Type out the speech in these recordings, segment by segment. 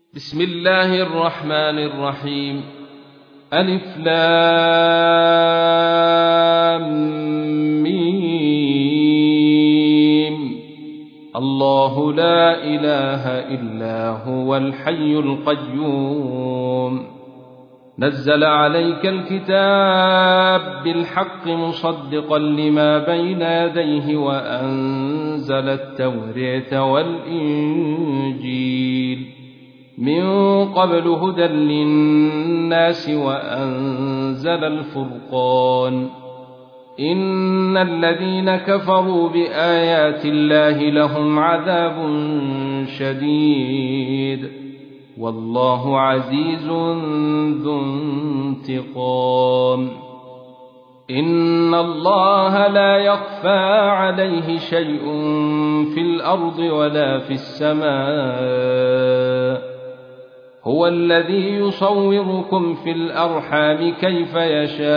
بسم الله الرحمن الرحيم. ألف لام ميم. الله لا إله إلا هو الحي القيوم. نزل عليك الكتاب بالحق مصدقا لما بين يديه وأنزل التوراة والإنجيل من قبل هدى للناس وأنزل الفرقان. إن الذين كفروا بآيات الله لهم عذاب شديد والله عزيز ذو انتقام. إن الله لا يخفى عليه شيء في الأرض ولا في السماء. هو الذي يصوركم في الأرحام كيف يشاء.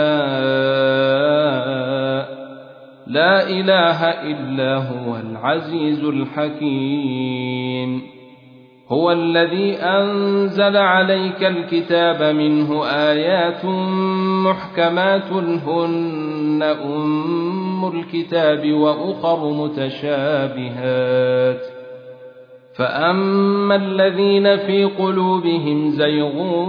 لا إله إلا هو العزيز الحكيم. هو الذي أنزل عليك الكتاب منه آيات محكمات هن أم الكتاب وأخر متشابهات. فأما الذين في قلوبهم زيغ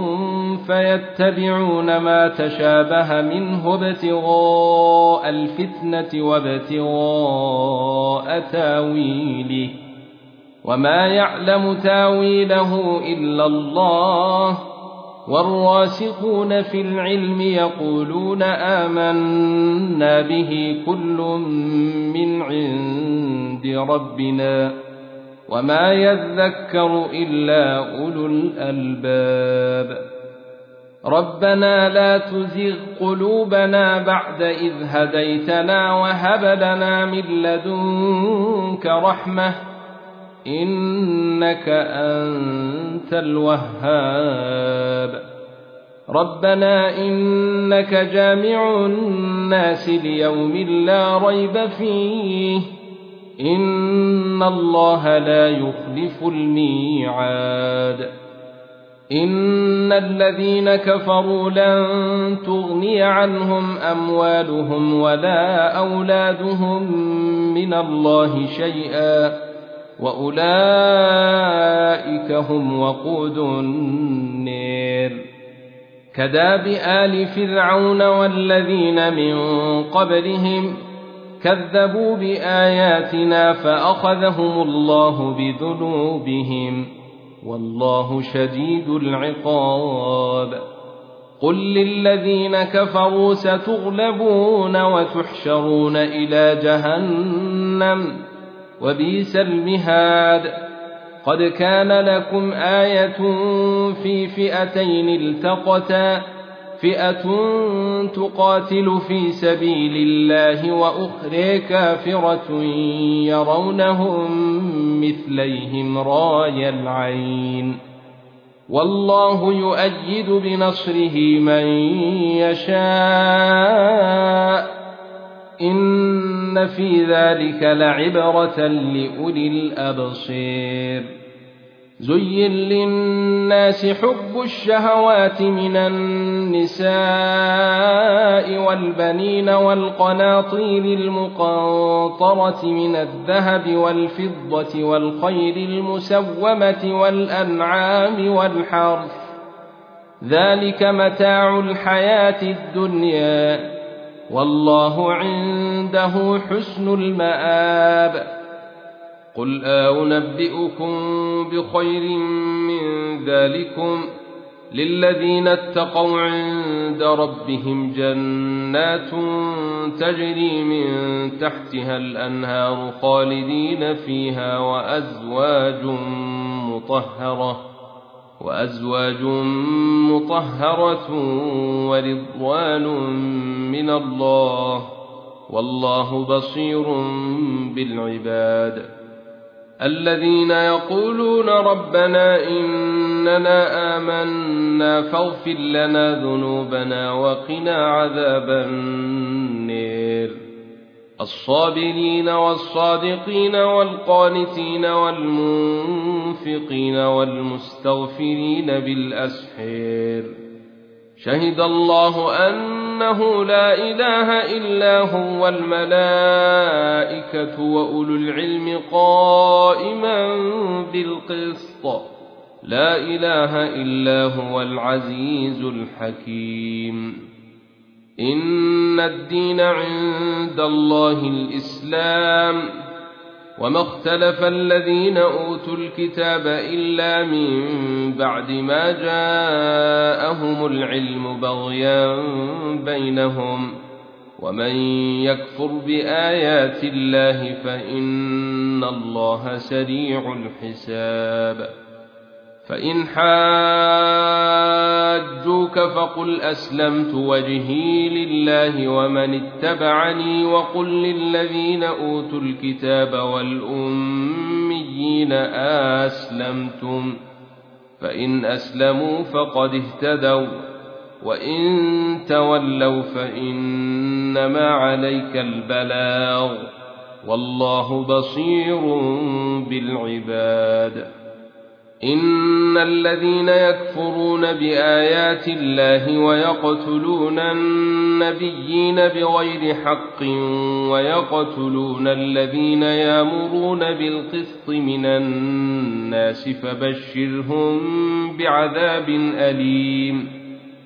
فيتبعون ما تشابه منه ابتغاء الفتنة وابتغاء تاويله وما يعلم تاويله إلا الله. والراسخون في العلم يقولون آمنا به كل من عند ربنا وما يذكر إلا أولو الألباب. ربنا لا تزغ قلوبنا بعد إذ هديتنا وهب لنا من لدنك رحمة إنك أنت الوهاب. ربنا إنك جامع الناس ليوم لا ريب فيه إن الله لا يخلف الميعاد. إن الذين كفروا لن تغني عنهم أموالهم ولا أولادهم من الله شيئا وأولئك هم وقود النار. كداب آل فرعون والذين من قبلهم كذبوا بآياتنا فأخذهم الله بذنوبهم والله شديد العقاب. قل للذين كفروا ستغلبون وتحشرون إلى جهنم وبئس المهاد. قد كان لكم آية في فئتين التقتا فئة تقاتل في سبيل الله وأخرى كافرة يرونهم مثليهم راي العين والله يؤيد بنصره من يشاء. إن في ذلك لعبرة لأولي الأبصير. زين للناس حب الشهوات من النساء والبنين والقناطير المقنطرة من الذهب والفضة والخيل المسومة والأنعام والحرث ذلك متاع الحياة الدنيا والله عنده حسن المآب. قل أنبئكم بخير من ذلكم للذين اتقوا عند ربهم جنات تجري من تحتها الأنهار خالدين فيها وأزواج مطهرة ورضوان من الله والله بصير بالعباد. الذين يقولون ربنا إننا آمنا فاغفر لنا ذنوبنا وقنا عذاب النار. الصابرين والصادقين والقانتين والمنفقين والمستغفرين بالأسحار شهد الله أنه لا إله إلا هو والملائكة وأولو العلم قائما بالقسط لا إله إلا هو العزيز الحكيم إن الدين عند الله الإسلام وما اختلف الذين أوتوا الكتاب إلا من بعد ما جاءهم العلم بغيا بينهم ومن يكفر بآيات الله فإن الله سريع الحساب فإن حاجوك فقل أسلمت وجهي لله ومن اتبعني وقل للذين أوتوا الكتاب والأميين أسلمتم فإن أسلموا فقد اهتدوا وإن تولوا فإنما عليك البلاغ والله بصير بالعباد إن الذين يكفرون بآيات الله ويقتلون النبيين بغير حق ويقتلون الذين يأمرون بالقسط من الناس فبشرهم بعذاب أليم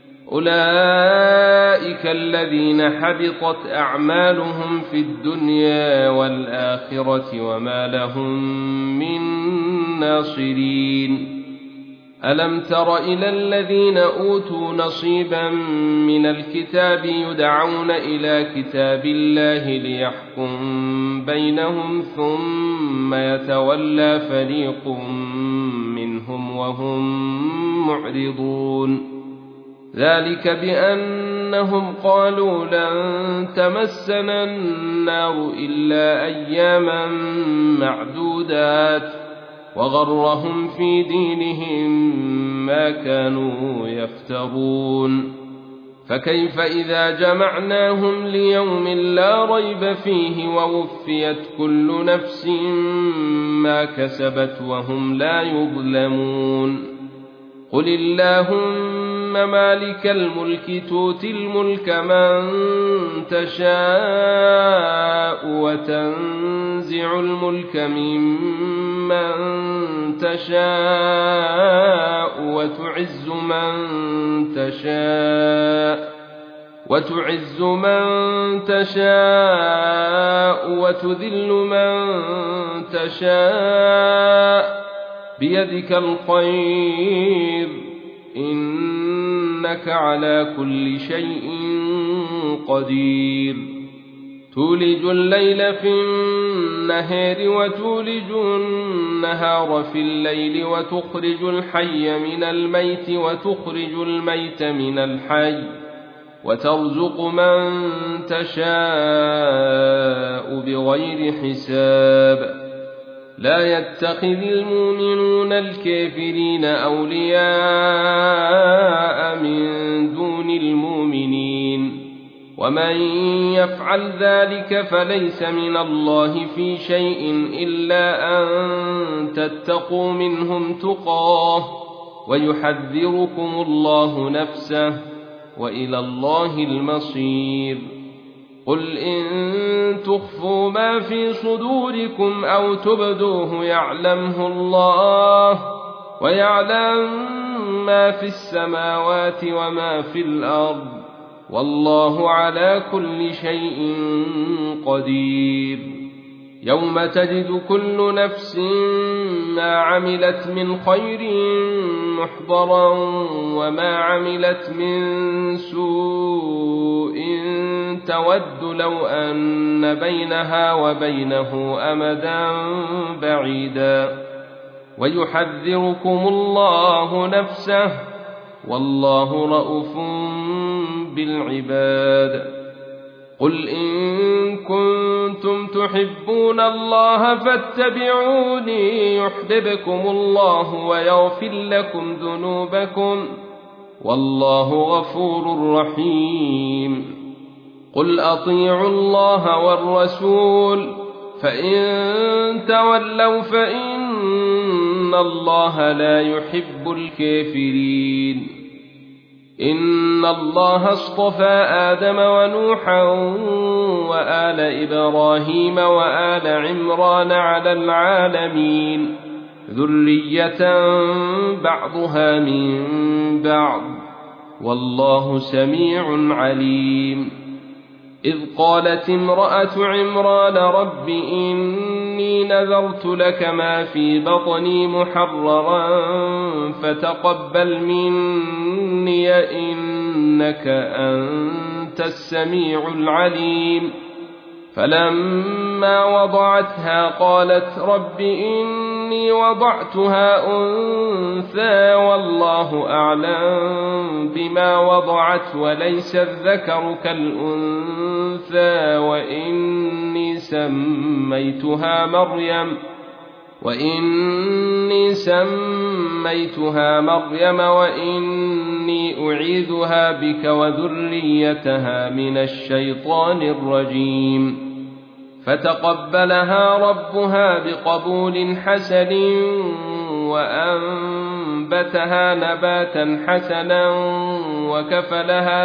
أولئك الذين حبطت أعمالهم في الدنيا والآخرة وما لهم من ناصرين ألم تر إلى الذين أوتوا نصيبا من الكتاب يدعون إلى كتاب الله ليحكم بينهم ثم يتولى فريق منهم وهم معرضون ذلك بأنهم قالوا لن تمسنا النار إلا أياما معدودات وغرهم في دينهم ما كانوا يفترون فكيف إذا جمعناهم ليوم لا ريب فيه ووفيت كل نفس ما كسبت وهم لا يظلمون قل اللهم مالك الملك تؤتي الملك من تشاء وتنزع الملك ممن تشاء وتعز من تشاء وتذل من تشاء بيدك الخير إنك على كل شيء قدير تولج الليل في النهار وتولج النهار في الليل وتخرج الحي من الميت وتخرج الميت من الحي وترزق من تشاء بغير حساب لا يتخذ المؤمنون الكافرين أولياء من دون المؤمنين ومن يفعل ذلك فليس من الله في شيء إلا أن تتقوا منهم تقاه ويحذركم الله نفسه وإلى الله المصير قل إن تخفوا ما في صدوركم أو تبدوه يعلمه الله ويعلم ما في السماوات وما في الأرض والله على كل شيء قدير يوم تجد كل نفس ما عملت من خير محضرا وما عملت من سوء تود لو أن بينها وبينه أمدا بعيدا ويحذركم الله نفسه والله رءوف بالعباد قل إن كنتم تحبون الله فاتبعوني يحببكم الله ويغفر لكم ذنوبكم والله غفور رحيم قل أطيعوا الله والرسول فإن تولوا فإن الله لا يحب الكافرين إن الله اصطفى آدم ونوحا وآل إبراهيم وآل عمران على العالمين ذرية بعضها من بعض والله سميع عليم إذ قالت امرأة عمران رب إني نذرت لك ما في بطني محررا فتقبل مني إنك أنت السميع العليم فلما وضعتها قالت رب إني وضعتها أنثى والله أعلم بما وضعت وليس الذكر كالأنثى وإني سميتها مريم وإني أعيذها بك وذريتها من الشيطان الرجيم فتقبلها ربها بقبول حسن وأنبتها نباتا حسنا وكفلها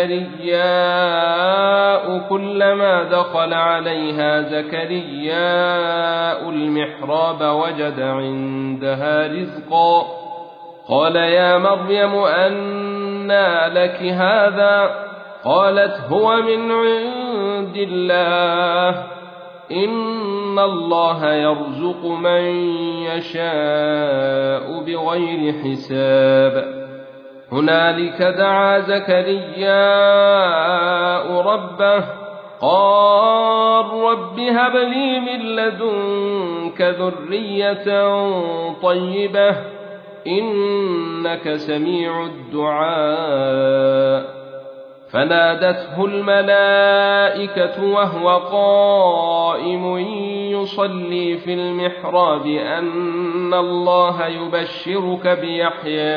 زكرياء كلما دخل عليها زكرياء المحراب وجد عندها رزقا قال يا مريم أنى لك هذا قالت هو من عند الله إن الله يرزق من يشاء بغير حساب هنالك دعا زكرياء ربه قال رب هب لي من لدنك ذرية طيبة إنك سميع الدعاء فنادته الملائكة وهو قائم يصلي في المحراب أن الله يبشرك بيحيى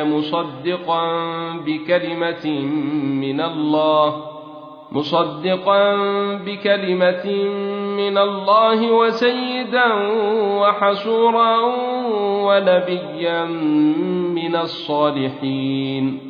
مصدقا بكلمة من الله وسيدا وحصورا ونبيا من الصالحين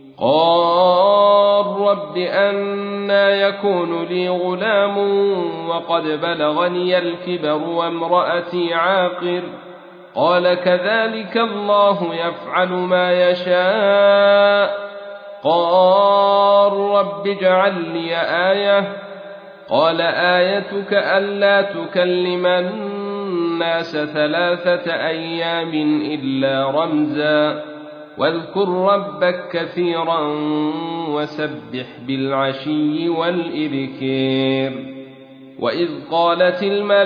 قال رب أنى يكون لي غلام وقد بلغني الكبر وامرأتي عاقر قال كذلك الله يفعل ما يشاء قال رب اجعل لي آية قال آيتك ألا تكلم الناس 3 أيام إلا رمزا واذكر ربك كثيرا وسبح بالعشي والإبكار وإذ قالت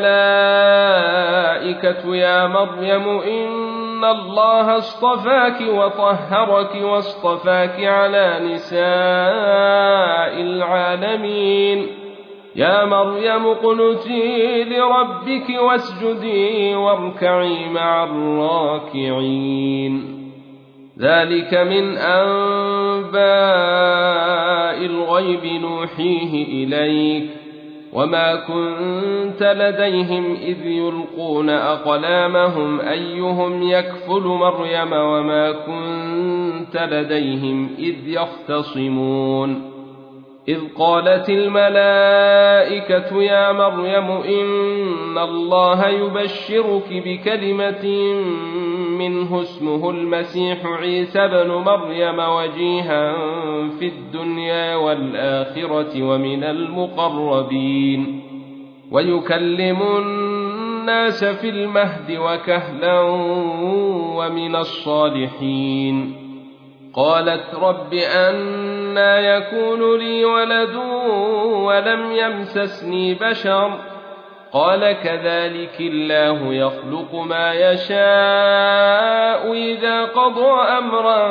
الملائكة يا مريم إن الله اصطفاك وطهرك واصطفاك على نساء العالمين يا مريم اقنتي لربك واسجدي واركعي مع الراكعين ذلك من أنباء الغيب نوحيه إليك وما كنت لديهم إذ يلقون أقلامهم أيهم يكفل مريم وما كنت لديهم إذ يختصمون إذ قالت الملائكة يا مريم إن الله يبشرك بكلمة منه اسمه المسيح عيسى بن مريم وجيها في الدنيا والآخرة ومن المقربين ويكلم الناس في المهد وكهلا ومن الصالحين قالت رب أنى يكون لي ولد ولم يمسسني بشر قال كذلك الله يخلق ما يشاء إذا قضى أمرا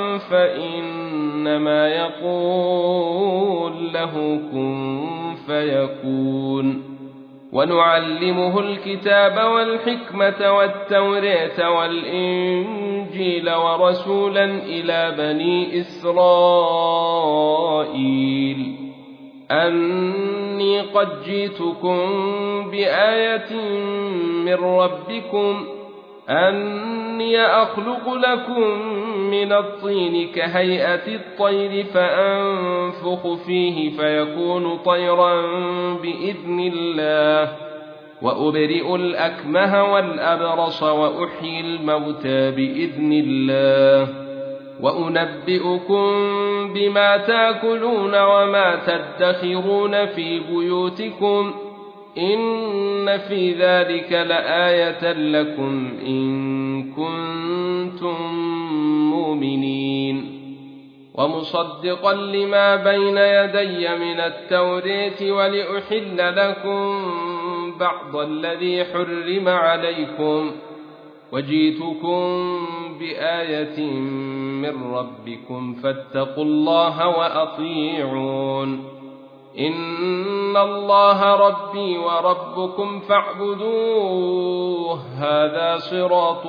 فإنما يقول له كن فيكون ونعلمه الكتاب والحكمة والتوراة والإنجيل ورسولا إلى بني إسرائيل أني قد جئتكم بآية من ربكم أني أخلق لكم من الطين كهيئة الطير فأنفخ فيه فيكون طيرا بإذن الله وأبرئ الأكمه والأبرص وأحيي الموتى بإذن الله وأنبئكم بما تأكلون وما تدخرون في بيوتكم إن في ذلك لآية لكم إن كنتم مؤمنين ومصدقا لما بين يدي من التوراة ولأحل لكم بعض الذي حرم عليكم وجئتكم بآية من ربكم فاتقوا الله وأطيعون إن الله ربي وربكم فاعبدوه هذا صراط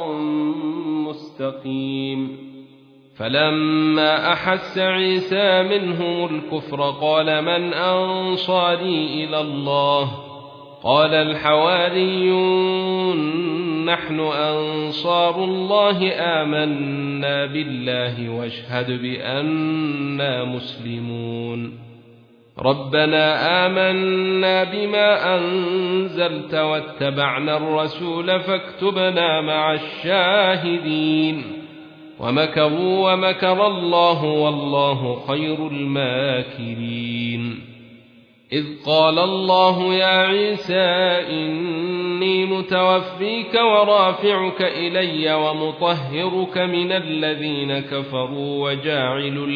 مستقيم فلما أحس عيسى منهم الكفر قال من أنصاري إلى الله قال الحواريون نحن أنصار الله آمنا بالله واشهد بأننا مسلمون ربنا آمنا بما أنزلت واتبعنا الرسول فاكتبنا مع الشاهدين ومكروا ومكر الله والله خير الماكرين إذ قال الله يا عيسى إني متوفيك ورافعك إلي ومطهرك من الذين كفروا وجاعل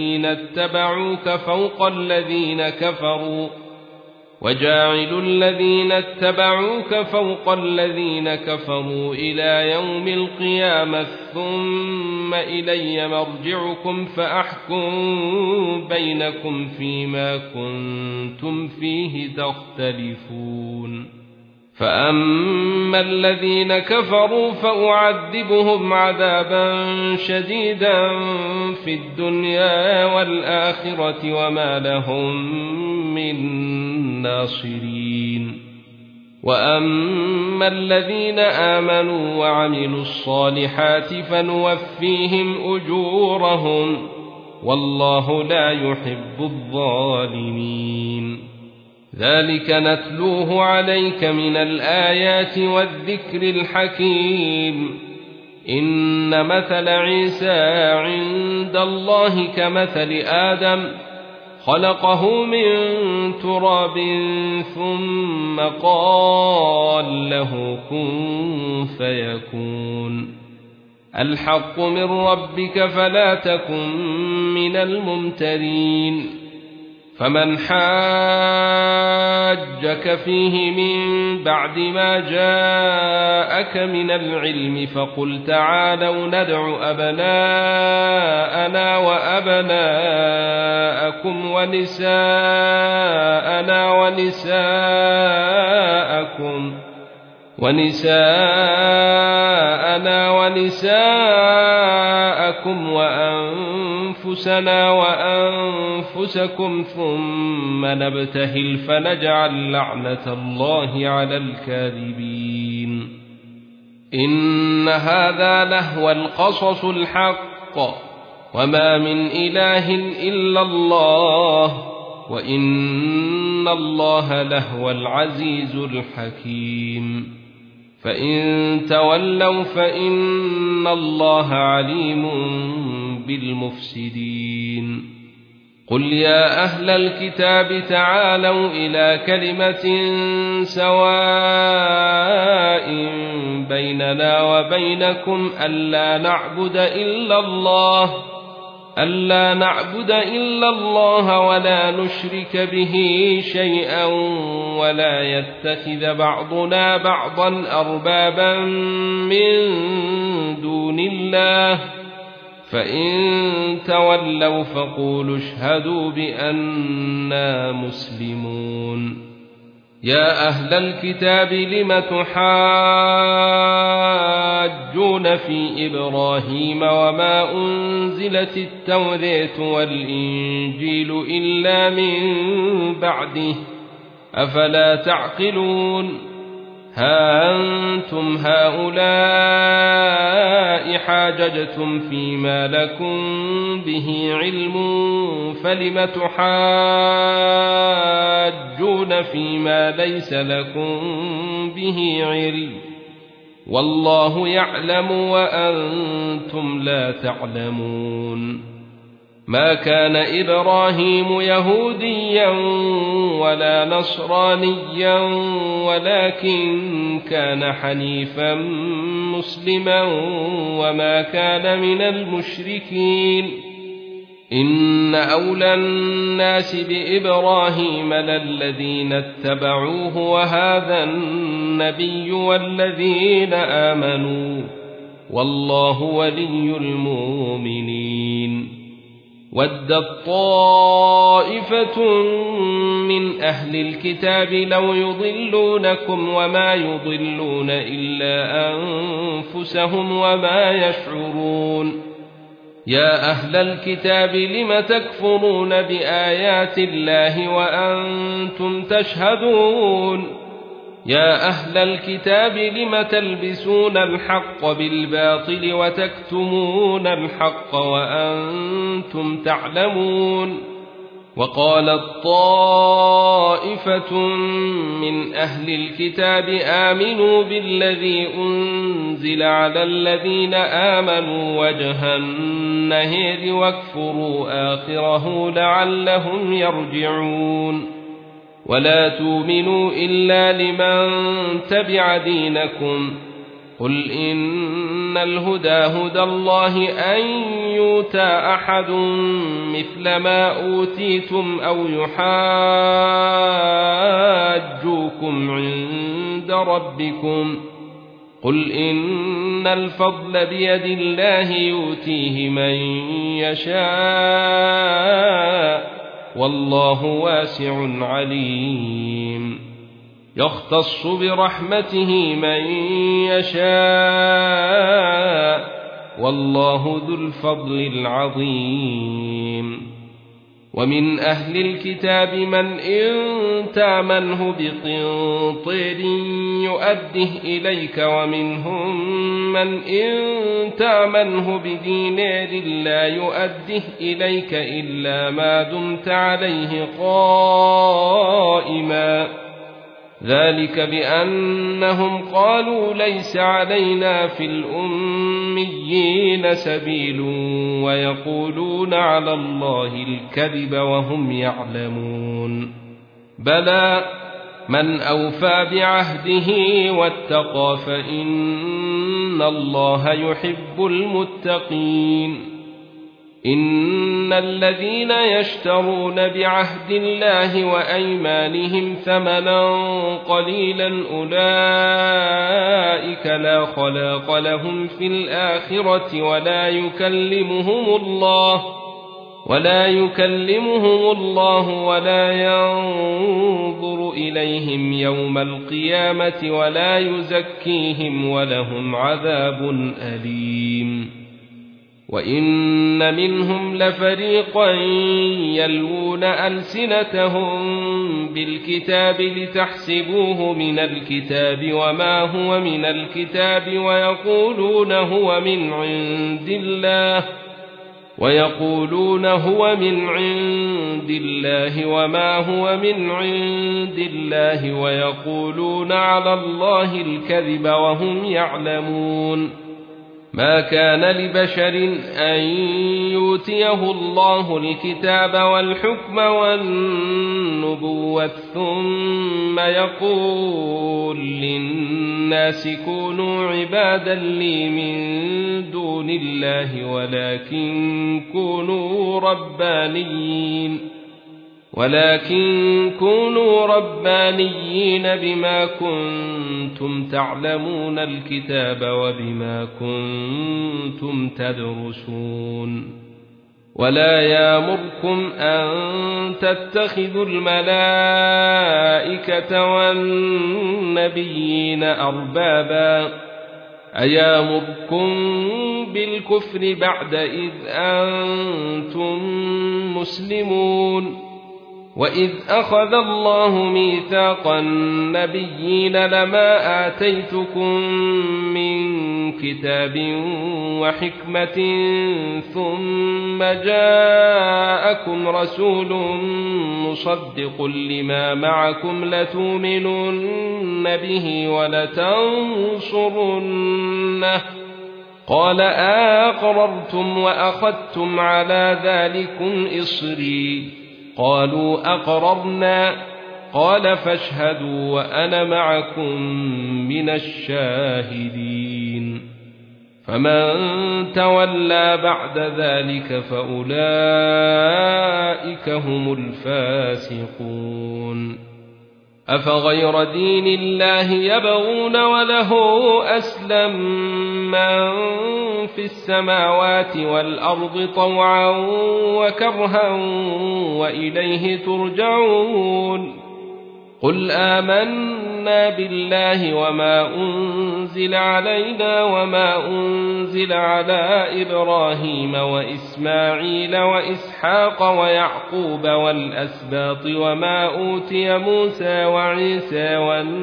الذين اتبعوك فوق الذين كفروا إلى يوم القيامة ثم إلي مرجعكم فأحكم بينكم فيما كنتم فيه تختلفون فأما الذين كفروا فأعذبهم عذابا شديدا في الدنيا والآخرة وما لهم من ناصرين وأما الذين آمنوا وعملوا الصالحات فنوفيهم أجورهم والله لا يحب الظالمين ذلك نتلوه عليك من الآيات والذكر الحكيم إن مثل عيسى عند الله كمثل آدم خلقه من تراب ثم قال له كن فيكون الحق من ربك فلا تكن من الممترين فمن حاجك فيه من بعد ما جاءك من العلم فقل تعالوا ندع أبناءنا وأبناءكم ونساءنا ونساءكم وأنفسنا وأنفسكم ثم نبتهل فنجعل لعنة الله على الكاذبين إن هذا لهو القصص الحق وما من إله إلا الله وإن الله لهو العزيز الحكيم فإن تولوا فإن الله عليم بالمفسدين قل يا أهل الكتاب تعالوا إلى كلمة سواء بيننا وبينكم ألا نعبد إلا الله ولا نشرك به شيئا ولا يتخذ بعضنا بعضا أربابا من دون الله فإن تولوا فقولوا اشهدوا بأننا مسلمون يا أهل الكتاب لم تحاجون في إبراهيم وما أنزلت التوراة والإنجيل إلا من بعده أفلا تعقلون ها أنتم هؤلاء حاججتم فيما لكم به علم فلم تحاجون فيما ليس لكم به علم والله يعلم وأنتم لا تعلمون ما كان إبراهيم يهوديا ولا نصرانيا ولكن كان حنيفا مسلما وما كان من المشركين إن أولى الناس بإبراهيم للذين اتبعوه وهذا النبي والذين آمنوا والله ولي المؤمنين ودت طائفة من أهل الكتاب لو يضلونكم وما يضلون إلا أنفسهم وما يشعرون يا أهل الكتاب لم تكفرون بآيات الله وأنتم تشهدون يا أهل الكتاب لم تلبسون الحق بالباطل وتكتمون الحق وأنتم تعلمون وقالت طائفة من أهل الكتاب آمنوا بالذي أنزل على الذين آمنوا وجه النهار واكفروا آخره لعلهم يرجعون ولا تؤمنوا إلا لمن تبع دينكم قل إن الهدى هدى الله أن يؤتى أحد مثل ما أوتيتم أو يحاجوكم عند ربكم قل إن الفضل بيد الله يؤتيه من يشاء والله واسع عليم يختص برحمته من يشاء والله ذو الفضل العظيم ومن أهل الكتاب من إن تامنه بقنطير يؤده إليك ومنهم من إن تامنه بدينار لا يؤده إليك إلا ما دمت عليه قائما ذلك بأنهم قالوا ليس علينا في الأميين سبيل ويقولون على الله الكذب وهم يعلمون بلى من أوفى بعهده واتقى فإن الله يحب المتقين إن الذين يشترون بعهد الله وأيمانهم ثمنا قليلا أولئك لا خلاق لهم في الآخرة ولا يكلمهم الله ولا ينظر إليهم يوم القيامة ولا يزكيهم ولهم عذاب أليم وإن منهم لفريقا يلوون ألسنتهم بالكتاب لتحسبوه من الكتاب وما هو من الكتاب ويقولون هو من عند الله وما هو من عند الله ويقولون على الله الكذب وهم يعلمون ما كان لبشر أن يؤتيه الله الكتاب والحكم والنبوة ثم يقول للناس كونوا عبادا لي من دون الله ولكن كونوا ربانيين بما كنتم تعلمون الكتاب وبما كنتم تدرسون ولا يامركم أن تتخذوا الملائكة والنبيين أربابا أيامركم بالكفر بعد إذ أنتم مسلمون وإذ أخذ الله ميثاق النبيين لما آتيتكم من كتاب وحكمة ثم جاءكم رسول مصدق لما معكم لتؤمنن به ولتنصرنه قال أقررتم وأخذتم على ذلكم إصري قالوا أقررنا قال فاشهدوا وأنا معكم من الشاهدين فمن تولى بعد ذلك فأولئك هم الفاسقون أفغير دين الله يبغون وله أسلم من في السماوات والأرض طوعا وكرها وإليه ترجعون قل آمنا بالله وما أنزل علينا وما أنزل على إبراهيم وإسماعيل وإسحاق ويعقوب والأسباط وما أوتي موسى وعيسى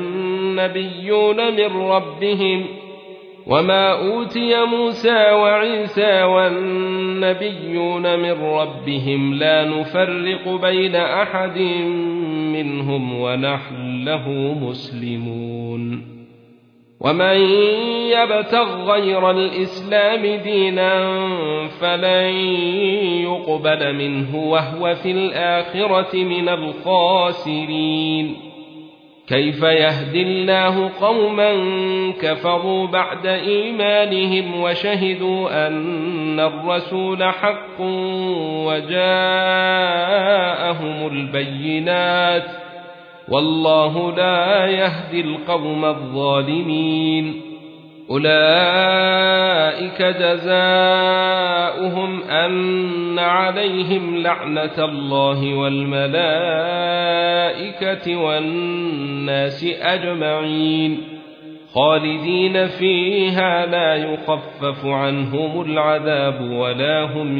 والنبيون من ربهم لا نفرق بين أحد منهم ونحن له مسلمون ومن يبتغ غير الإسلام دينا فلن يقبل منه وهو في الآخرة من الخاسرين كيف يهدي الله قوما كفروا بعد إيمانهم وشهدوا أن الرسول حق وجاءهم البينات والله لا يهدي القوم الظالمين أولئك جزاؤهم أن عليهم لعنة الله والملائكة والناس أجمعين خالدين فيها لا يخفف عنهم العذاب ولا هم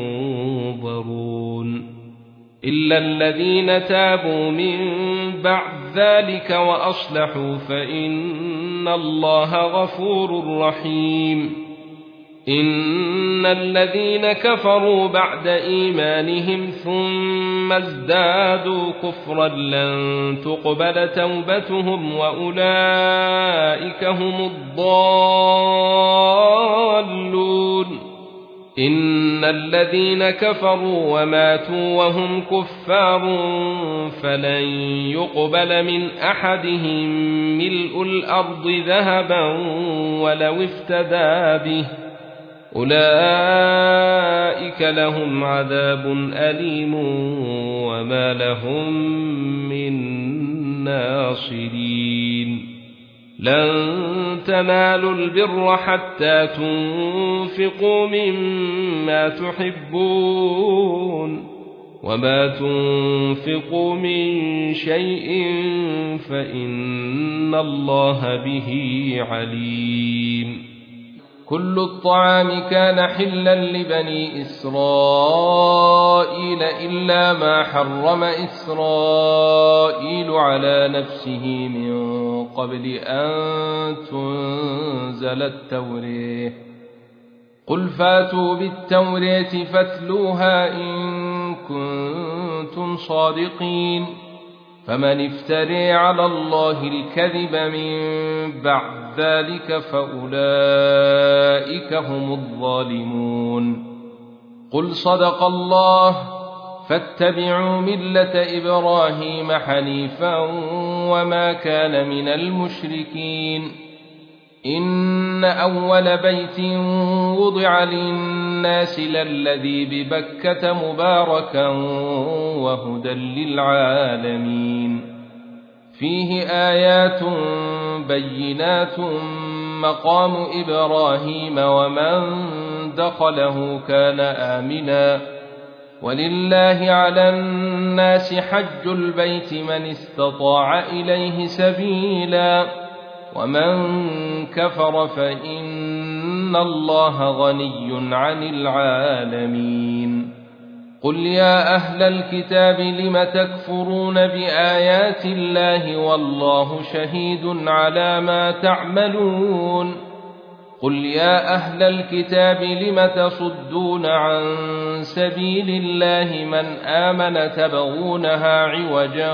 ينظرون إلا الذين تابوا من بعد ذلك وأصلحوا فإن الله غفور رحيم إن الذين كفروا بعد إيمانهم ثم ازدادوا كفرا لن تقبل توبتهم وأولئك هم الضالون إن الذين كفروا وماتوا وهم كفار فلن يقبل من أحدهم ملء الأرض ذهبا ولو افتدى به أولئك لهم عذاب أليم وما لهم من ناصرين لن تنالوا البر حتى تنفقوا مما تحبون وما تنفقوا من شيء فإن الله به عليم كل الطعام كان حلا لبني إسرائيل إلا ما حرم إسرائيل على نفسه من قبل أن تنزل التوراة قل فاتوا بالتوراة فاتلوها إن كنتم صادقين فمن افتري على الله الكذب من بعد ذلك فأولئك هم الظالمون قل صدق الله فاتبعوا ملة إبراهيم حنيفا وما كان من المشركين إن أول بيت وضع للناس للذي ببكة مباركا وهدى للعالمين فيه آيات بينات مقام إبراهيم ومن دخله كان آمنا ولله على الناس حج البيت من استطاع إليه سبيلا ومن كفر فإن الله غني عن العالمين قل يا أهل الكتاب لم تكفرون بآيات الله والله شهيد على ما تعملون قل يا أهل الكتاب لم تصدون عن سبيل الله من آمن تبغونها عوجا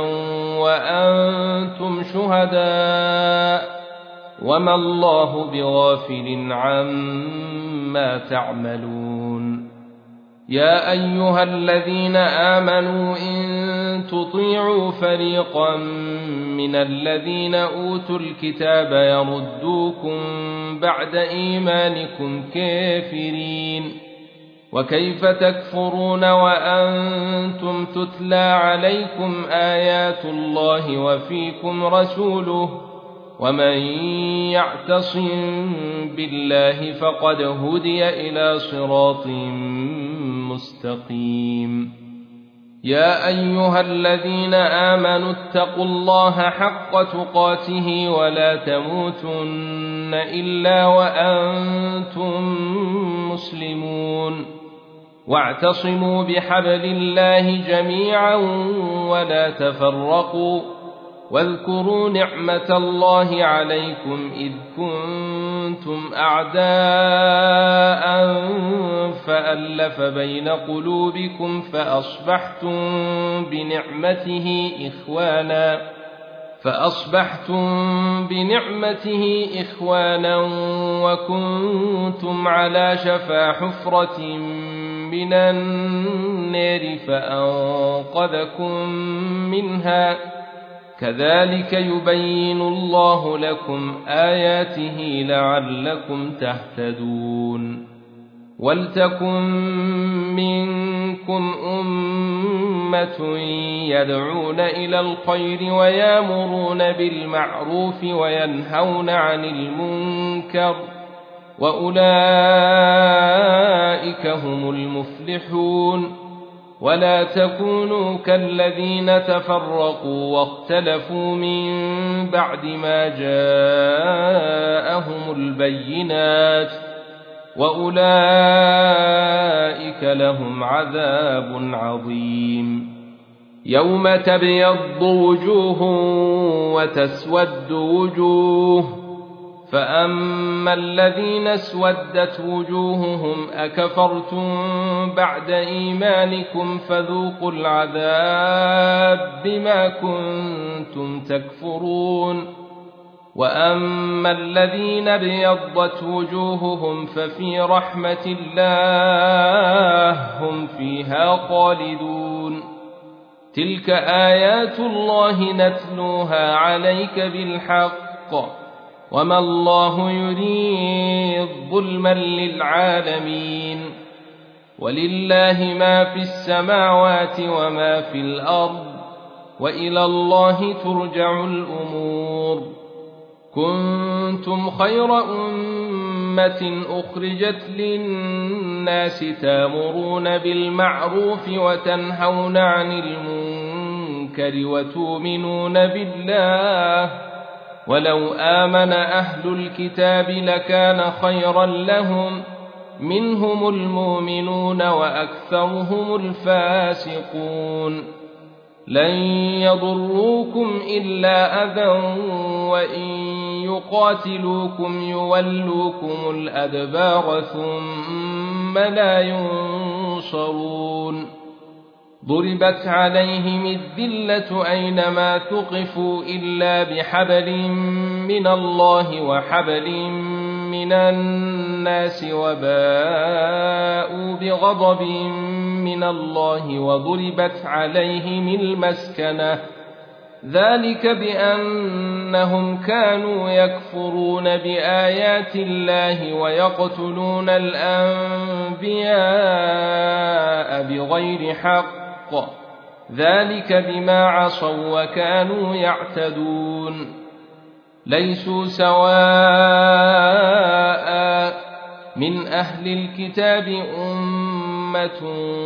وأنتم شهداء وما الله بغافل عما تعملون يا أيها الذين آمنوا إن تطيعوا فريقا من الذين أوتوا الكتاب يردوكم بعد إيمانكم كافرين وكيف تكفرون وأنتم تتلى عليكم آيات الله وفيكم رسوله ومن يعتصم بالله فقد هدي إلى صراط مستقيم يا أيها الذين آمنوا اتقوا الله حق تقاته ولا تموتن إلا وأنتم مسلمون واعتصموا بحبل الله جميعا ولا تفرقوا واذكروا نعمة الله عليكم إذ كنتم أعداء فألف بين قلوبكم فأصبحتم بنعمته إخوانا وكنتم على شفا حفرة من النار فأنقذكم منها كذلك يبين الله لكم آياته لعلكم تهتدون ولتكن منكم أمة يدعون إلى الخير ويامرون بالمعروف وينهون عن المنكر وأولئك هم المفلحون ولا تكونوا كالذين تفرقوا واختلفوا من بعد ما جاءهم البينات وأولئك لهم عذاب عظيم يوم تبيض وجوه وتسود وجوه فأما الذين اسودت وجوههم أكفرتم بعد إيمانكم فذوقوا العذاب بما كنتم تكفرون وأما الذين ابيضت وجوههم ففي رحمة الله هم فيها خالدون تلك آيات الله نتلوها عليك بالحق وما الله يريد ظلما للعالمين ولله ما في السماوات وما في الأرض وإلى الله ترجع الأمور كنتم خير أمة أخرجت للناس تامرون بالمعروف وتنهون عن المنكر وتؤمنون بالله ولو آمن أهل الكتاب لكان خيرا لهم منهم المؤمنون وأكثرهم الفاسقون لن يضروكم إلا أذى وإن يقاتلوكم يولوكم الأدبار ثم لا ينصرون ضربت عليهم الذلة أينما ثقفوا إلا بحبل من الله وحبل من الناس وباءوا بغضب من الله وضربت عليهم المسكنة ذلك بأنهم كانوا يكفرون بآيات الله ويقتلون الأنبياء بغير حق ذلك بما عصوا وكانوا يعتدون ليسوا سواء من أهل الكتاب أمة أمة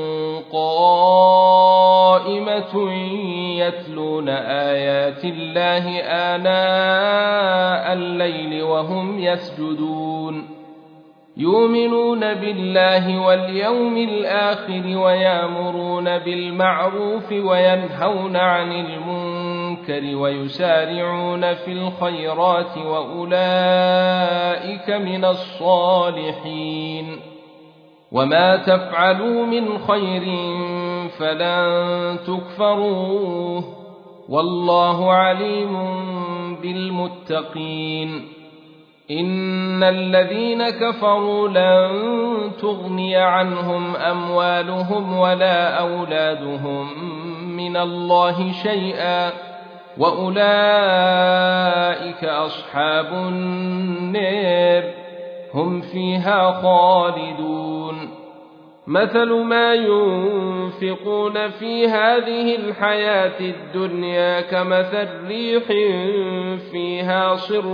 قائمة يتلون آيات الله آناء الليل وهم يسجدون يؤمنون بالله واليوم الآخر ويأمرون بالمعروف وينهون عن المنكر ويسارعون في الخيرات وأولئك من الصالحين وما تفعلوا من خير فلن تكفروه والله عليم بالمتقين إن الذين كفروا لن تغني عنهم أموالهم ولا أولادهم من الله شيئا وأولئك أصحاب النار هم فيها خالدون مثل ما ينفقون في هذه الحياة الدنيا كمثل ريح فيها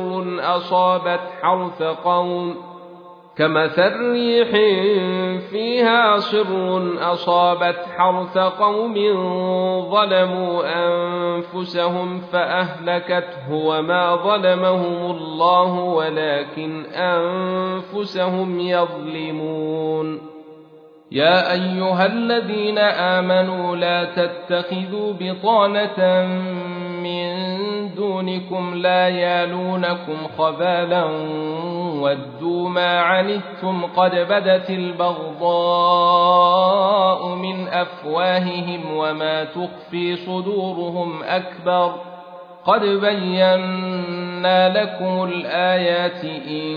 صر أصابت حرث قوم ظلموا أنفسهم فأهلكته وما ظلمهم الله ولكن أنفسهم يظلمون يا أيها الذين آمنوا لا تتخذوا بطانة من دونكم لا يالونكم خبالا ودوا ما عنتم قد بدت البغضاء من أفواههم وما تخفي صدورهم أكبر قد بينا لكم الآيات إن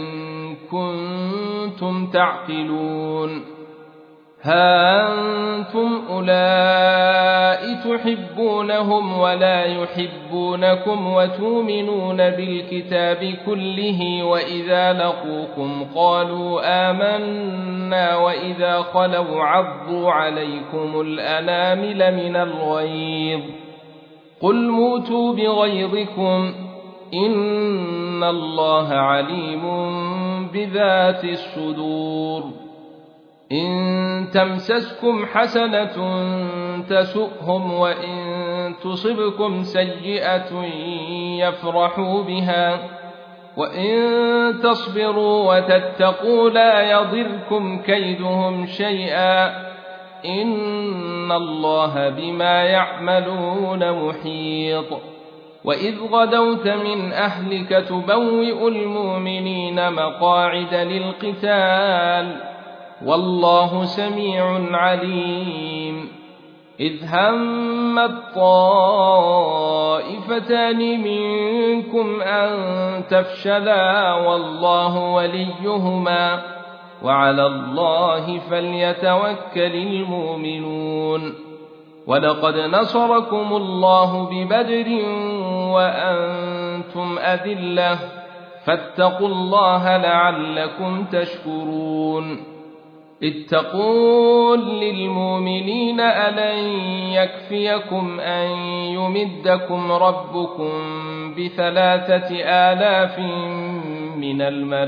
كنتم تعقلون ها أنتم أولئك تحبونهم ولا يحبونكم وتؤمنون بالكتاب كله وإذا لقوكم قالوا آمنا وإذا خلوا عضوا عليكم الأنامل من الغيظ قل موتوا بغيظكم إن الله عليم بذات الصدور إن تمسسكم حسنة تسؤهم وإن تصبكم سيئة يفرحوا بها وإن تصبروا وتتقوا لا يضركم كيدهم شيئا إن الله بما يعملون محيط وإذ غدوت من أهلك تبوئ المؤمنين مقاعد للقتال والله سميع عليم إذ هم الطائفتان منكم أن تفشلا والله وليهما وعلى الله فليتوكل المؤمنون ولقد نصركم الله ببدر وأنتم أذلة فاتقوا الله لعلكم تشكرون إذ تقول للمؤمنين ألن يكفيكم أن يمدكم ربكم ب3,000 من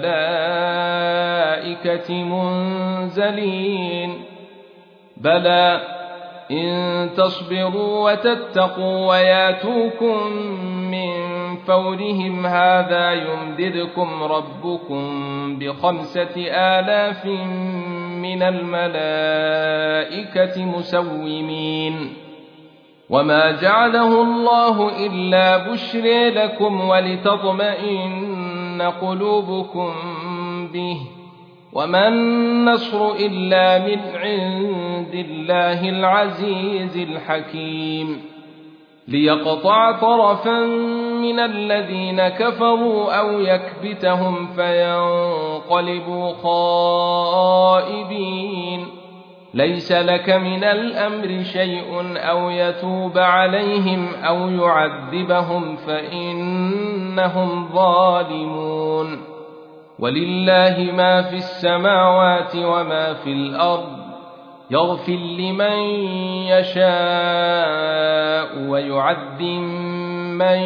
الملائكة منزلين بلى إن تصبروا وتتقوا وياتوكم من فورهم هذا يمددكم ربكم ب5,000 من الملائكة مسومين وما جعله الله إلا بشرى لكم ولتطمئن قلوبكم به وما النصر إلا من عند الله العزيز الحكيم ليقطع طرفا من الذين كفروا أو يكبتهم فينقلبوا خائبين ليس لك من الأمر شيء أو يتوب عليهم أو يعذبهم فإنهم ظالمون ولله ما في السماوات وما في الأرض يغفر لمن يشاء ويعذب من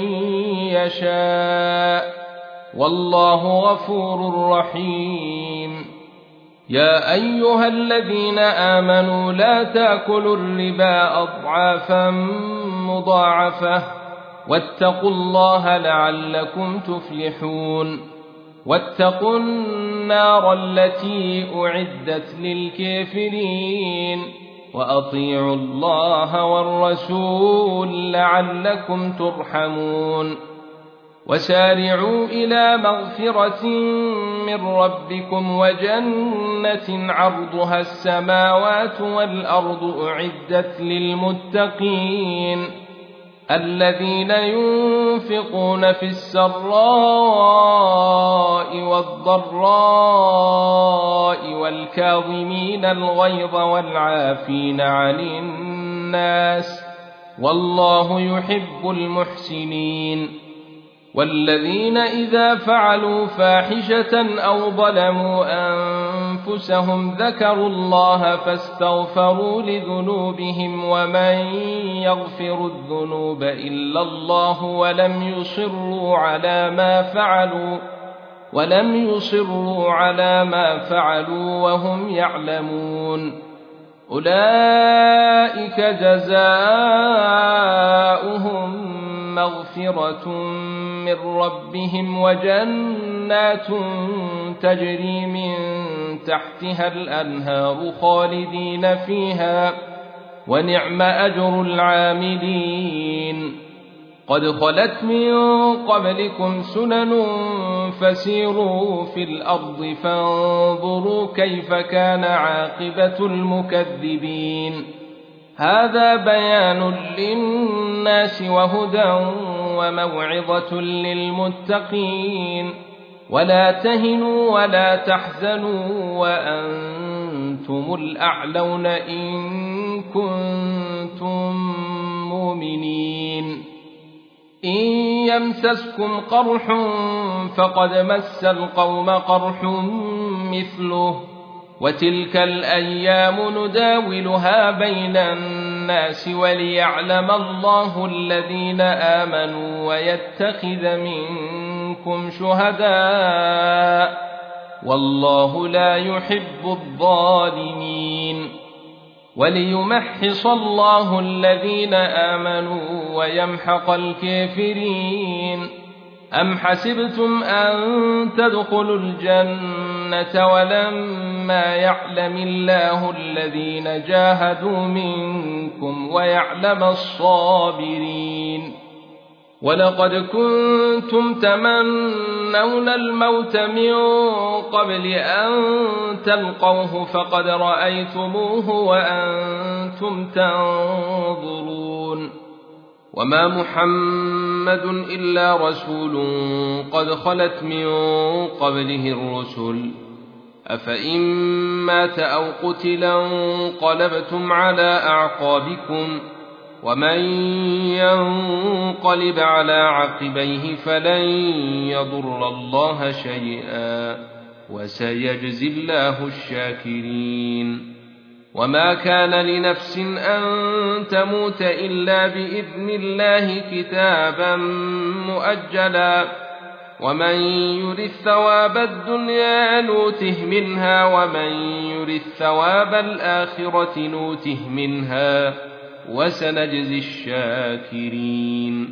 يشاء والله غفور رحيم يا أيها الذين آمنوا لا تأكلوا الربا أضعافا مضاعفة واتقوا الله لعلكم تفلحون واتقوا النار التي أعدت للكافرين وأطيعوا الله والرسول لعلكم ترحمون وسارعوا إلى مغفرة من ربكم وجنة عرضها السماوات والأرض أعدت للمتقين الذين ينفقون في السراء والضراء والكاظمين الغيظ والعافين عن الناس والله يحب المحسنين والذين إذا فعلوا فاحشة أو ظلموا أنفسهم ذكروا الله فاستغفروا لذنوبهم ومن يغفر الذنوب إلا الله ولم يصروا على ما فعلوا وهم يعلمون أولئك جزاؤهم مغفرة من ربهم وجنات تجري من تحتها الأنهار خالدين فيها ونعم أجر العاملين قد خلت من قبلكم سنن فسيروا في الأرض فانظروا كيف كان عاقبة المكذبين هذا بيان للناس وهدى وموعظة للمتقين ولا تهنوا ولا تحزنوا وأنتم الأعلون إن كنتم مؤمنين إن يمسسكم قرح فقد مس القوم قرح مثله وتلك الأيام نداولها بين الناس وليعلم الله الذين آمنوا ويتخذ منكم شهداء والله لا يحب الظالمين وليمحص الله الذين آمنوا ويمحق الكافرين أم حسبتم أن تدخلوا الجنة ولما يعلم الله الذين جاهدوا منكم ويعلم الصابرين ولقد كنتم تمنون الموت من قبل أن تلقوه فقد رأيتموه وأنتم تنظرون وما محمد إلا رسول قد خلت من قبله الرسل أفإن مات أو قتلا انقلبتم على أعقابكم ومن ينقلب على عقبيه فلن يضر الله شيئا وسيجزي الله الشاكرين وما كان لنفس أن تموت إلا بإذن الله كتابا مؤجلا ومن يرد ثواب الدنيا نوته منها ومن يرد ثواب الآخرة نوته منها وسنجزي الشاكرين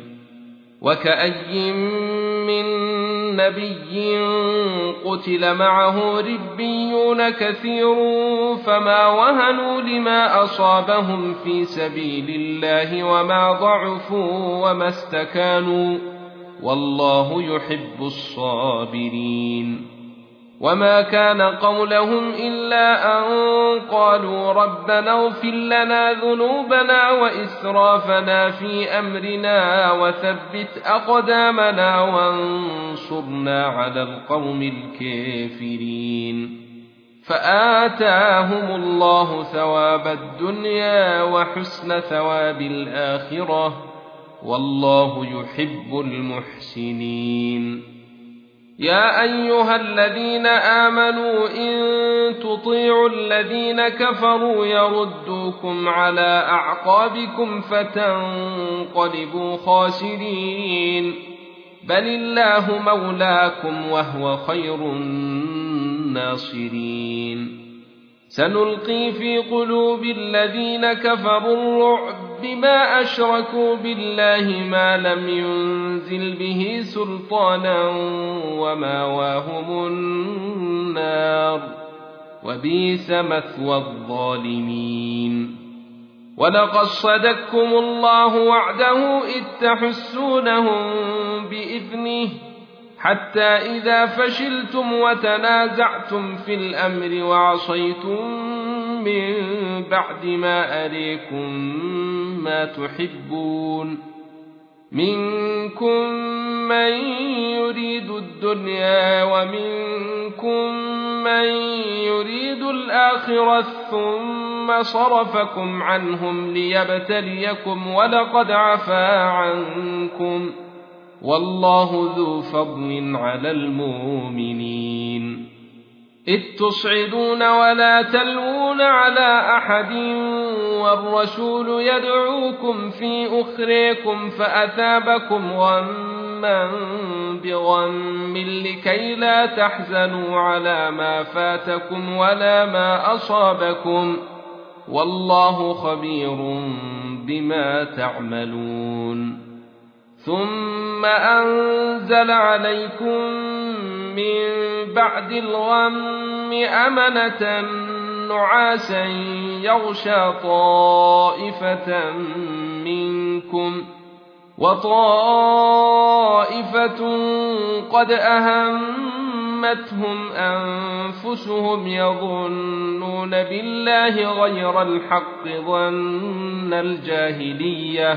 وكأي من نبي قتل معه ربيون كثير فما وهنوا لما أصابهم في سبيل الله وما ضعفوا وما استكانوا والله يحب الصابرين وما كان قولهم إلا أن قالوا ربنا اغفر لنا ذنوبنا وإسرافنا في أمرنا وثبت أقدامنا وانصرنا على القوم الكافرين فآتاهم الله ثواب الدنيا وحسن ثواب الآخرة والله يحب المحسنين يا أيها الذين آمنوا إن تطيعوا الذين كفروا يردوكم على أعقابكم فتنقلبوا خاسرين بل الله مولاكم وهو خير الناصرين سنلقي في قلوب الذين كفروا الرعب بما أشركوا بالله ما لم ينزل به سلطانا وماواهم النار وبئس مثوى الظالمين ولقد صدقكم الله وعده إذ تحسونهم بإذنه حتى إذا فشلتم وتنازعتم في الأمر وعصيتم من بعد ما أريكم ما تحبون منكم من يريد الدنيا ومنكم من يريد الآخرة ثم صرفكم عنهم ليبتليكم ولقد عفا عنكم والله ذو فضل على المؤمنين إذ تصعدون ولا تلوون على أحد والرسول يدعوكم في أخريكم فأثابكم غما بغم لكي لا تحزنوا على ما فاتكم ولا ما أصابكم والله خبير بما تعملون ثم أنزل عليكم من بعد الغم أمنة نعاسا يغشى طائفة منكم وطائفة قد أهمتهم أنفسهم يظنون بالله غير الحق ظن الجاهلية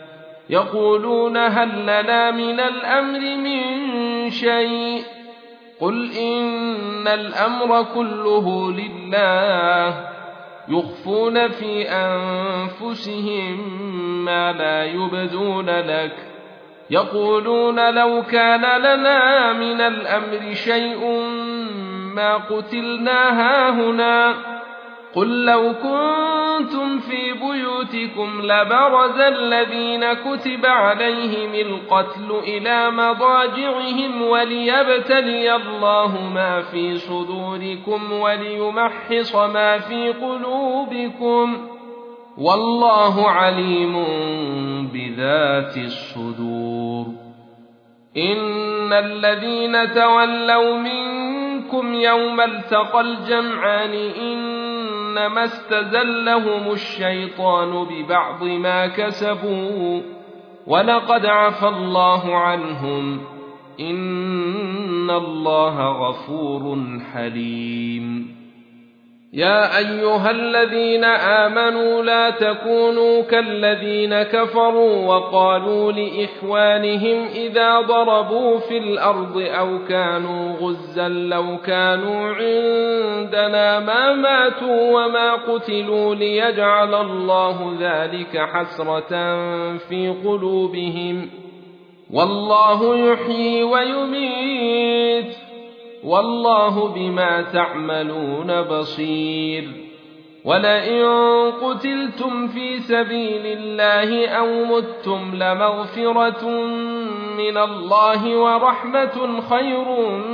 يقولون هل لنا من الأمر من شيء قل إن الأمر كله لله يخفون في أنفسهم ما لا يبدون لك يقولون لو كان لنا من الأمر شيء ما قتلنا هاهنا قل لو كنتم في بيوتكم لبرز الذين كتب عليهم القتل إلى مضاجعهم وليبتلي الله ما في صدوركم وليمحص ما في قلوبكم والله عليم بذات الصدور إن الذين تولوا منكم يوم التقى الجمعان إنما استزلهم الشيطان ببعض ما كسبوا ولقد عفى الله عنهم إن الله غفور حليم يا أيها الذين آمنوا لا تكونوا كالذين كفروا وقالوا لإخوانهم إذا ضربوا في الأرض أو كانوا غزا لو كانوا عندنا ما ماتوا وما قتلوا ليجعل الله ذلك حسرة في قلوبهم والله يحيي ويميت والله بما تعملون بصير ولئن قتلتم في سبيل الله أو متم لمغفرة من الله ورحمة خير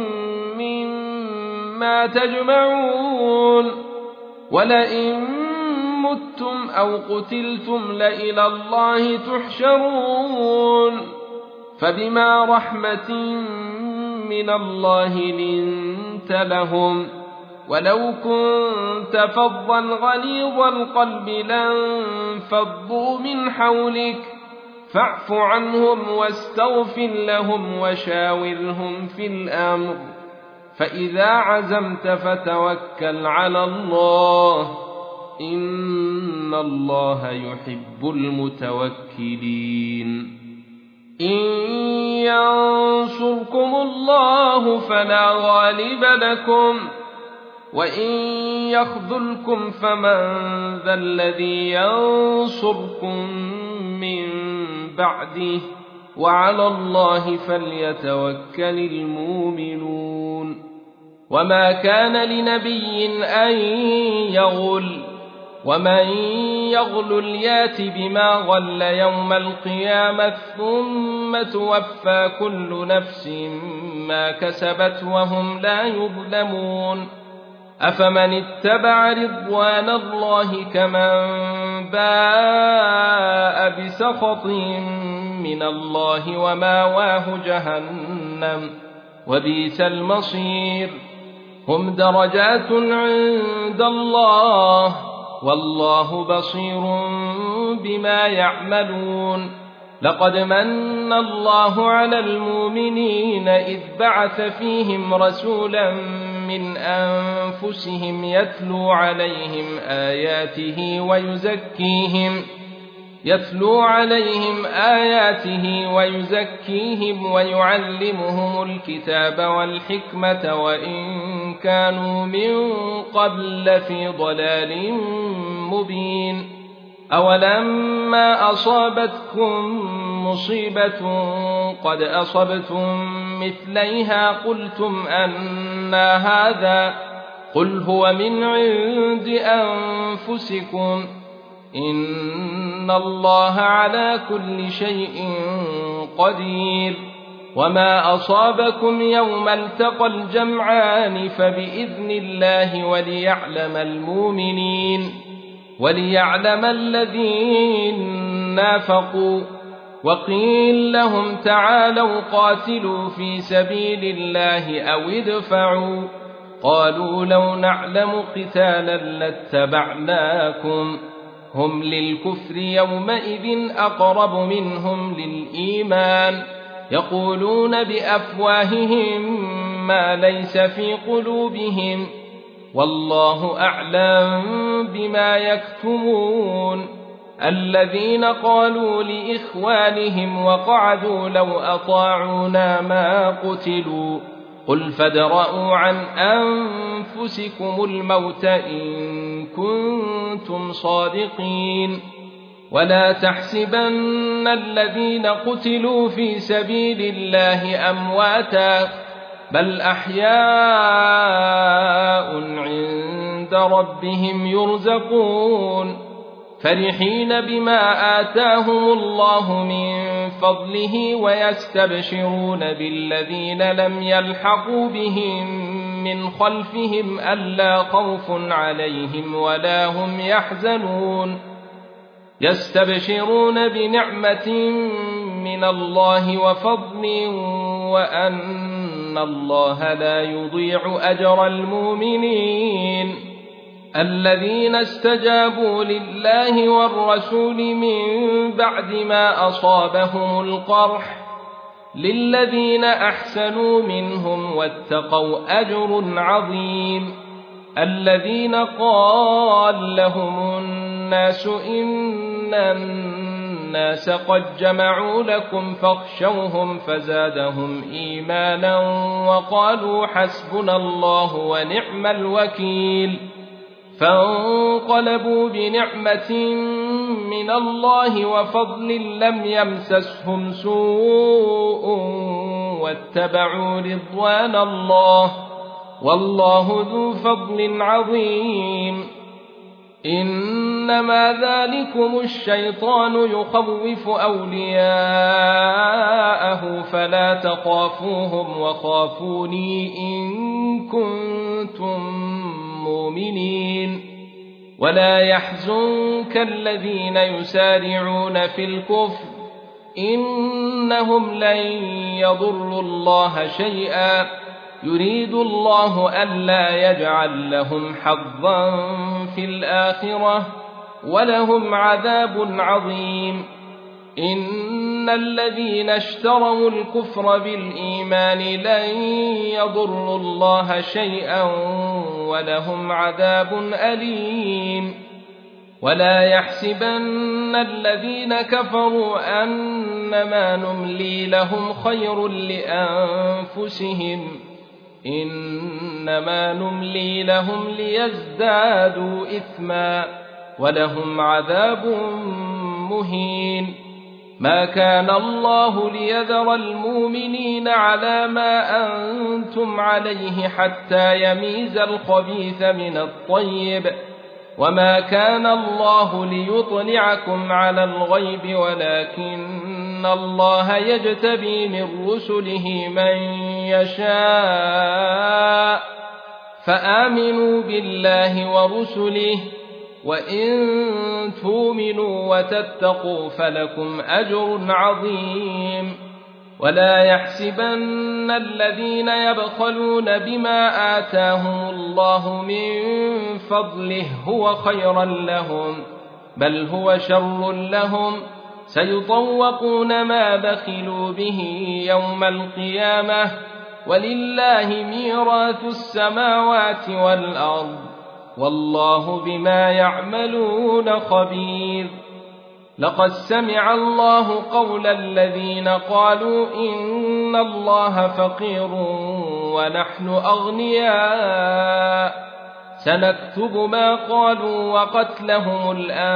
مما تجمعون ولئن متم أو قتلتم لإلى الله تحشرون فبما رحمة من الله لنت لهم ولو كنت فظا غليظ القلب لانفضوا من حولك فاعف عنهم واستغفر لهم وشاورهم في الأمر فإذا عزمت فتوكل على الله إن الله يحب المتوكلين إن ينصركم الله فلا غالب لكم وإن يخذلكم فمن ذا الذي ينصركم من بعده وعلى الله فليتوكل المؤمنون وما كان لنبي أن يغل ومن يغلل يات بما غل يوم القيامة ثم توفى كل نفس ما كسبت وهم لا يظلمون أفمن اتبع رضوان الله كمن باء بسخط من الله وماواه جهنم وبئس المصير هم درجات عند الله والله بصير بما يعملون لقد من الله على المؤمنين إذ بعث فيهم رسولا من أنفسهم يتلو عليهم آياته ويزكيهم ويعلمهم الكتاب والحكمة وإن كانوا من قبل لفي ضلال مبين أولما أصابتكم مصيبة قد أصبتم مثليها قلتم أنى هذا قل هو من عند أنفسكم إن الله على كل شيء قدير وما أصابكم يوم التقى الجمعان فبإذن الله وليعلم الذين نافقوا وقيل لهم تعالوا قاتلوا في سبيل الله أو ادفعوا قالوا لو نعلم قتالا لاتبعناكم هم للكفر يومئذ أقرب منهم للإيمان يقولون بأفواههم ما ليس في قلوبهم والله أعلم بما يكتمون الذين قالوا لإخوانهم وقعدوا لو أطاعونا ما قتلوا قل فادرءوا عن أنفسكم الموت إن كنتم صادقين ولا تحسبن الذين قتلوا في سبيل الله أمواتا بل أحياء عند ربهم يرزقون فرحين بما آتاهم الله من فضله ويستبشرون بالذين لم يلحقوا بهم من خلفهم ألا خوف عليهم ولا هم يحزنون يستبشرون بنعمة من الله وفضل وأن الله لا يضيع أجر المؤمنين الذين استجابوا لله والرسول من بعد ما أصابهم القرح للذين أحسنوا منهم واتقوا أجر عظيم الذين قال لهم الناس إن الناس قد جمعوا لكم فاخشوهم فزادهم إيمانا وقالوا حسبنا الله ونعم الوكيل فانقلبوا بنعمة من الله وفضل لم يمسسهم سوء واتبعوا رضوان الله والله ذو فضل عظيم إنما ذلكم الشيطان يخوف أولياءه فلا تخافوهم وخافوني إن كنتم مؤمنين ولا يحزنك الذين يسارعون في الكفر إنهم لن يضروا الله شيئا يريد الله ألا يجعل لهم حظا في الآخرة ولهم عذاب عظيم إن الذين اشتروا الكفر بالإيمان لن يضروا الله شيئا ولهم عذاب أليم ولا يحسبن الذين كفروا أنما نملي لهم خير لأنفسهم إنما نملي لهم ليزدادوا إثما ولهم عذاب مهين ما كان الله ليذر المؤمنين على ما أنتم عليه حتى يميز الخبيث من الطيب وما كان الله ليطلعكم على الغيب ولكن الله يجتبي من رسله من يشاء فآمنوا بالله ورسله وإن تؤمنوا وتتقوا فلكم أجر عظيم ولا يحسبن الذين يبخلون بما آتاهم الله من فضله هو خيرا لهم بل هو شر لهم سيطوقون ما بخلوا به يوم القيامة ولله ميراث السماوات والأرض والله بما يعملون خبير لقد سمع الله قول الذين قالوا إن الله فقير ونحن أغنياء سنكتب ما قالوا وقتلهم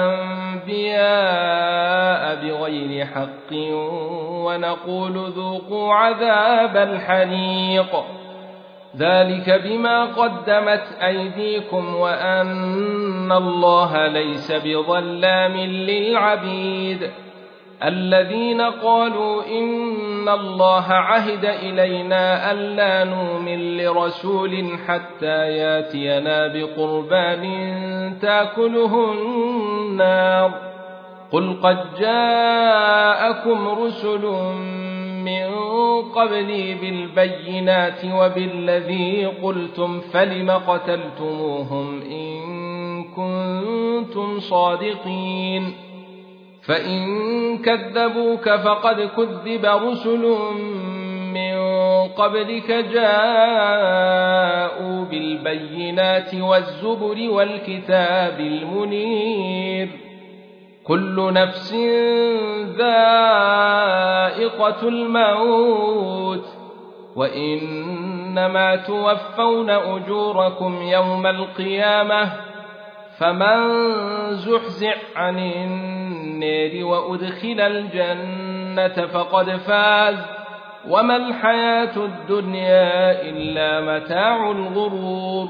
الأنبياء بغير حق ونقول ذوقوا عذاب الحريق ذلك بما قدمت أيديكم وأن الله ليس بظلام للعبيد الذين قالوا إن الله عهد إلينا ألا نؤمن لرسول حتى ياتينا بقربان تاكله النار قل قد جاءكم رسل من قبلي بالبينات وبالذي قلتم فلم قتلتموهم إن كنتم صادقين فإن كذبوك فقد كذب رسل من قبلك جاءوا بالبينات والزبر والكتاب المنير كل نفس ذائقة الموت وإنما توفون أجوركم يوم القيامة فمن زحزح عن النار وأدخل الجنة فقد فاز وما الحياة الدنيا إلا متاع الغرور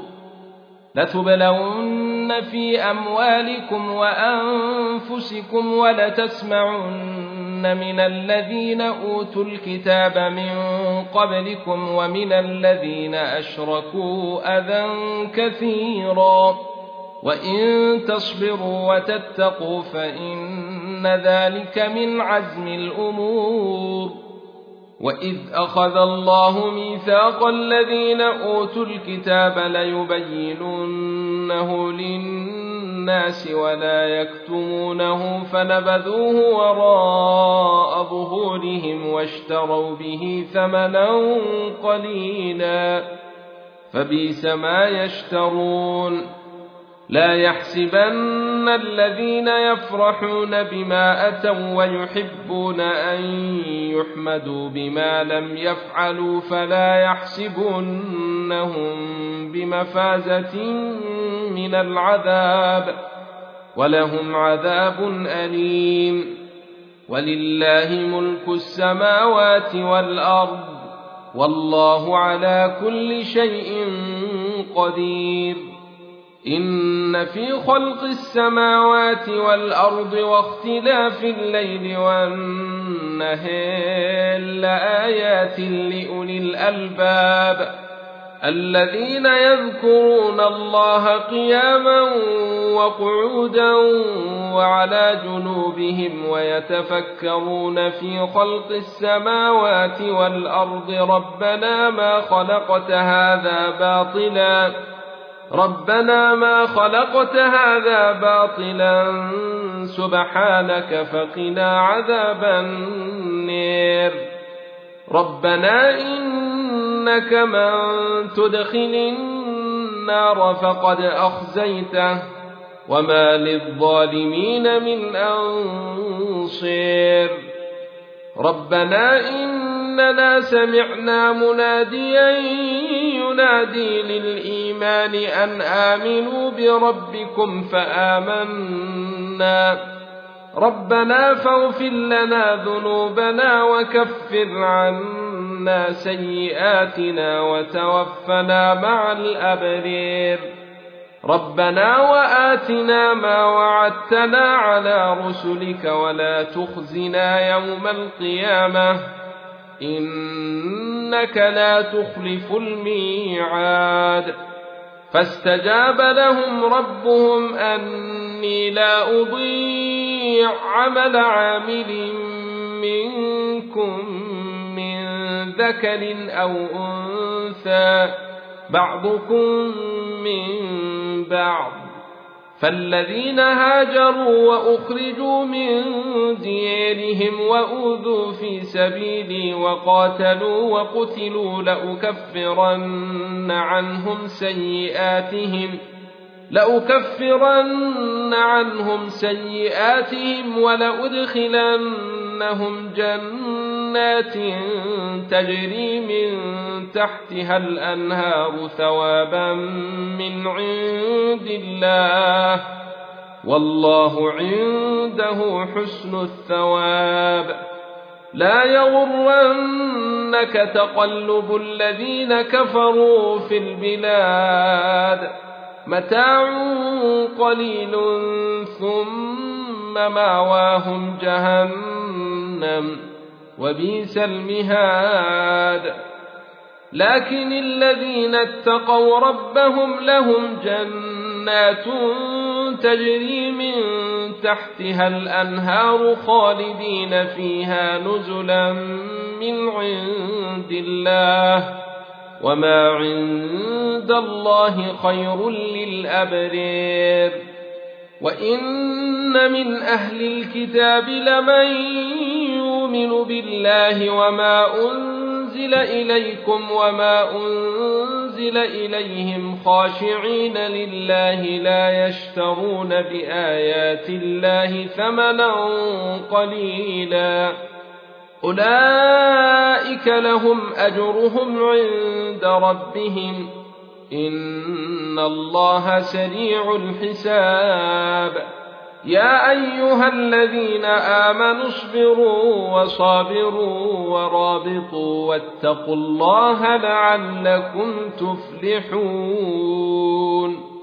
لتبلون في أموالكم وأنفسكم ولتسمعن من الذين أوتوا الكتاب من قبلكم ومن الذين أشركوا أذى كثيرا وإن تصبروا وتتقوا فإن ذلك من عزم الأمور وإذ أخذ الله ميثاق الذين أوتوا الكتاب ليبيننه للناس ولا يكتمونه فنبذوه وراء ظهورهم واشتروا به ثمنا قليلا فبئس ما يشترون لا يحسبن الذين يفرحون بما أتوا ويحبون أن يحمدوا بما لم يفعلوا فلا يحسبنهم بمفازة من العذاب ولهم عذاب أليم ولله ملك السماوات والأرض والله على كل شيء قدير إن في خلق السماوات والأرض واختلاف الليل والنهار لآيات لأولي الألباب الذين يذكرون الله قياما وقعودا وعلى جنوبهم ويتفكرون في خلق السماوات والأرض ربنا ما خلقت هذا باطلا سبحانك فقنا عذاب النار ربنا إنك من تدخل النار فقد أخزيته وما للظالمين من أنصير ربنا إننا سمعنا مناديا ينادي للإيمان أن آمنوا بربكم فآمنا ربنا فاغفر لنا ذنوبنا وكفر عنا سيئاتنا وتوفنا مع الأبرار ربنا وآتنا ما وعدتنا على رسلك ولا تخزنا يوم القيامة إنك لا تخلف الميعاد فاستجاب لهم ربهم أني لا أضيع عمل عامل منكم من ذكر أو أنثى بعضكم من بعض فالذين هاجروا وأخرجوا من ديارهم وأوذوا في سبيلي وقاتلوا وقتلوا لأكفرن عنهم سيئاتهم ولأدخلنهم جنات تجري من تحتها الأنهار ثوابا من عند الله والله عنده حسن الثواب لا يغرنك تقلب الذين كفروا في البلاد متاع قليل ثم مأواهم جهنم وبئس المهاد لكن الذين اتقوا ربهم لهم جنات تجري من تحتها الأنهار خالدين فيها نزلا من عند الله وما عند الله خير للأبرار وإن من أهل الكتاب لمن يؤمن بالله وما أنزل إليكم وما أنزل إليهم خاشعين لله لا يشترون بآيات الله ثمنا قليلا أولئك لهم أجرهم عند ربهم إن الله سريع الحساب يا أيها الذين آمنوا اصبروا وصابروا ورابطوا واتقوا الله لعلكم تفلحون